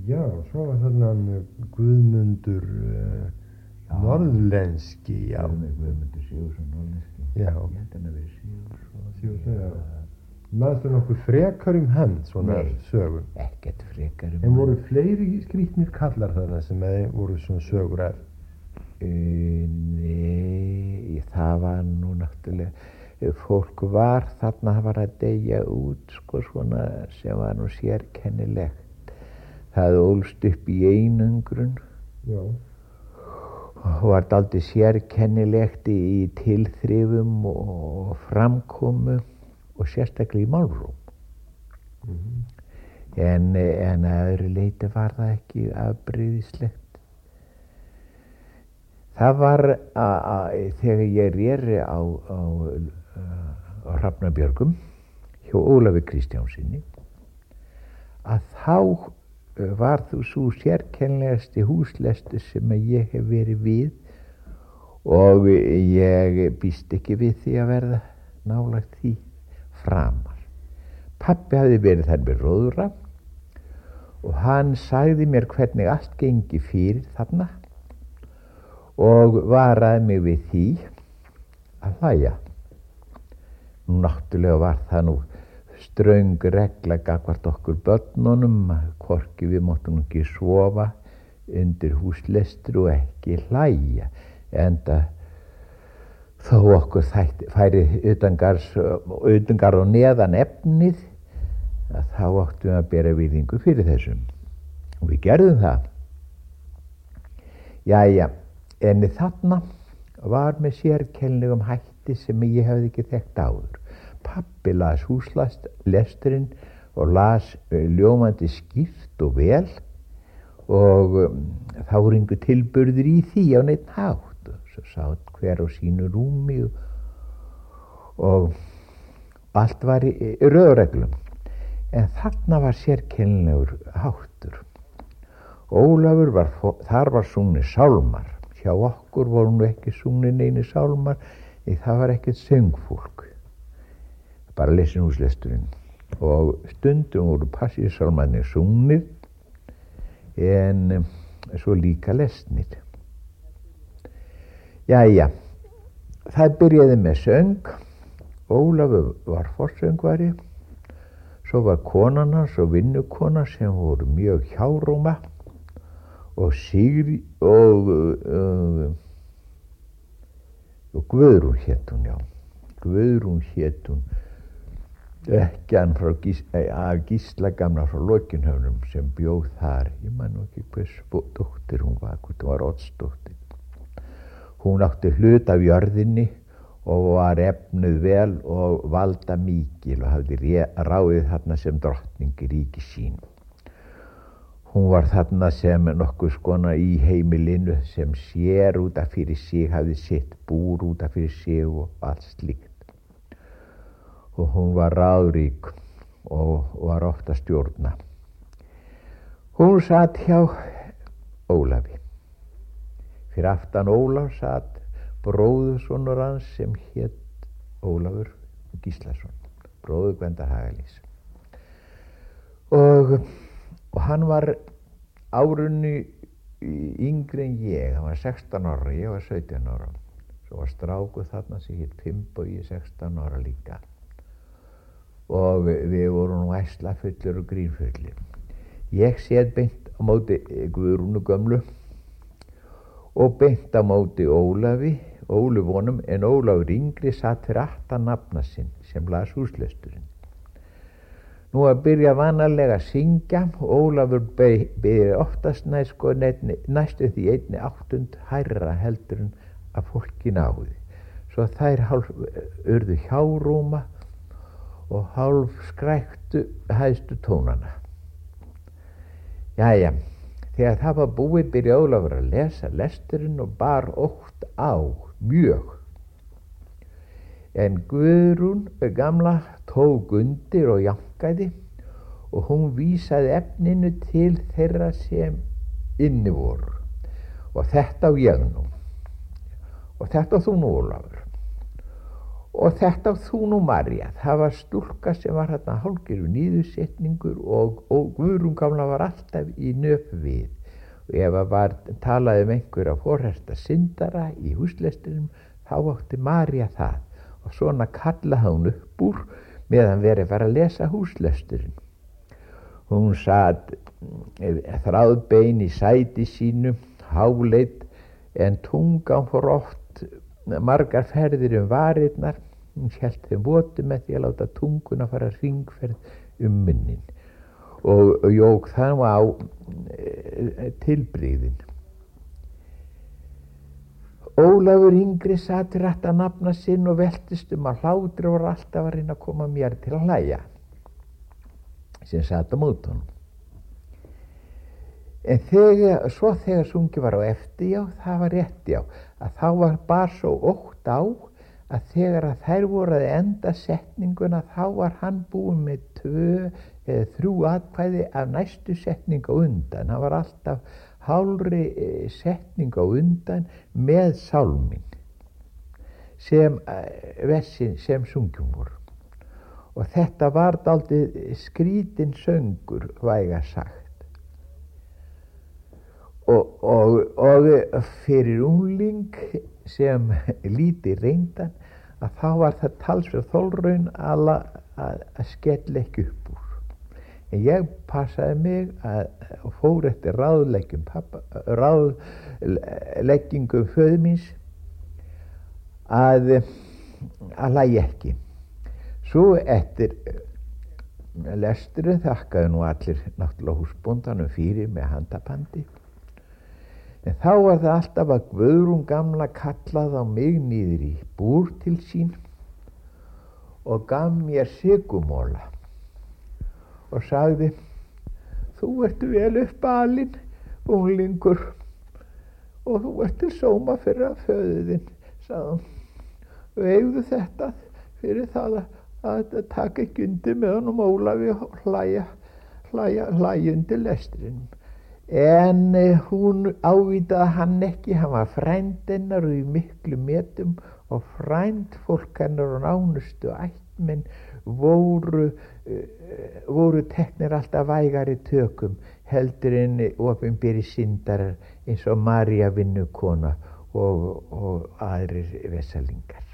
Já, svo var þarna Guðmundur Norðlenski, já. Guðmundur Sigurðsson Norðlenski. Já. Ég held hann að vera Sigurðsson, já. Maður nokkuð frekar hann, svona sögum? Nei, ekkert frekar En voru fleiri skrýtnir kallar þarna sem voru svona sögur af? Nei, það var nú náttúrulega, fólk var þarna var að deyja út, sko, svona sem var nú sérkennilegt. Það ólst upp í einangrun. Já. Og var dálítið sérkennilegt í tilþrifum og framkomu og sérstaklega í málrúm. En að öðru leyti var það ekki afbrýðislegt. Það var þegar ég réri á Hrafnabjörgum hjá Ólafi Kristjánsinni, að þá var þú svo sérkennilegasti húslestur sem ég hef verið við, og ég býst ekki við því að verða nálægt því framar. Pabbi hafði verið þar með róðra og hann sagði mér hvernig allt gengi fyrir þarna og varaði mig við því að hlæja. Náttúrulega var það nú ströng regla gagnvart okkur börnunum, hvorki við máttum ekki sofa undir húslestri og ekki hlæja, enda þó okkur færi utangarð og neðan efnið, að þá áttum við að bera virðingu fyrir þessum. Og við gerðum það. Jæja, en þarna var með sérkennilegum hætti sem ég hefði ekki þekkt áður. Pabbi las húslesturinn og las ljómandi skýrt og vel, og þá voru einhver tilburðir í því á neitt hátt. Svo sátt hver á sínu rúmi og allt var í röðreglum. En þarna var sérkennilegur háttur. Ólafur þar var sungnir sálmar. Hjá okkur voru nú ekki sungnir neinir sálmar, því það var ekkert söngfólk. Bara lesin húslesturinn. Og stundum voru passíusálmarnir sungnir, en svo líka lesnir. Jæja, það byrjaði með söng. Ólafur var forsöngvari. Svo var konan hans og vinnukona sem voru mjög hjáróma, og Sigri og Guðrún hét hún, já. Guðrún hét hún. Ekkjan af Gísla gamla frá Lokinhöfnum sem bjóð þar. Ég man nú ekki hvers dóttir hún var, hvort hún var Oddsdóttir. Hún átti hlut af jörðinni og var efnuð vel og valda mikil og hafði ráðið þarna sem drottning í ríki sín. Hún var þarna sem nokkuð skona í heimilinu sem sér út af fyrir sig, hafði sitt búr út af fyrir sig og allt slíkt. Og hún var ráðrík og var ofta að stjórna. Hún satt hjá Ólafi. Fyrir aftan Ólaf satt bróðursonur hans sem hét Ólafur Gíslason, bróður Gvendar Hagalíns. Og hann var árunni yngri en ég, hann var 16 ára, ég var 17 ára. Svo var strákur þarna sem hét Finnbogi, 16 ára líka. Og við vorum nú æslafullir og grínfullir. Ég set beint á móti Guðrúnu gömlu og beint á móti Ólufónum, en Ólafur yngri satt fyrir aftan nafna sinn sem las húslesturinn. Nú að byrja vanalega að syngja, Ólafur byrja oftast næstu því 1/8 hærra heldur en að fólki náði. Svo þær urðu hjárúma og hálf skræktu hæstu tónana. Jæja, þegar það var búið byrja Ólafur að lesa lesturinn og bar ótt á, mjög. En Guðrún gamla tók undir og jankaði, og hún vísaði efninu til þeirra sem inni voru. Og þetta á ég nú. Og þetta á þú nú, Ólafur. Og þetta þú nú María, það var stúlka sem var hérna hálfgerður niðursetningur og Guðrún gamla var alltaf í nöp við. Og ef það talaði einhverja forherta syndara í húslestrinum, þá átti María það. Og svona kallaði hún upp úr meðan verið var að lesa húslesturinn. Hún sat þráðbein í sæti sínu, háleit, en tungan fór oft margar ferðir varirnar. Hún hélt þeim votu með því að láta tunguna fara hringferð munnin og jók það á tilbrigðin. Ólafur yngri sat fyrir aftan nafna sinn og veltist að hlátri og var alltaf að reyna að koma mér til að hlæja sem sat á móti honum. En þegar sungið var á eftir, já, það var rétt, já, að þá var bara svo ótt á að þegar að þær voru að enda setninguna, þá var hann búinn með 2 eða 3 atkvæði af næstu setningu á undan. Hann var alltaf hálfri setningu á undan með sálminn sem versin sem sungjum voru. Og þetta var dálítið skrítinn söngur, væga sagt. Og fyrir ungling sem lítið reyndan, að þá var það talsverð þolraun að skella ekki upp úr. En ég passaði mig og fór eftir ráðleggingum föður míns að hlæja ekki. Svo eftir lesturinn þakkaði nú allir náttúrulega húsbóndanum fyrir með handapandi. En þá var það alltaf að Guðrún gamla kallaði á mig niður í búr til sín og gaf mér sigumóla og sagði: þú ert vel upp alinn, unglingur, og þú ert til sóma fyrir að föður þinn, sagði hún. Og eigðu þetta fyrir það að taka ekki undir með honum Ólafi og hlæja undir lestrinum. En hún ávitaði hann ekki, hann var frænd hennar og í miklu metum, og frænd fólk hennar og nánustu ættmenn voru teknir alltaf vægari tökum heldur en opinberi syndarar eins og María vinnukona og aðrir vesalingar.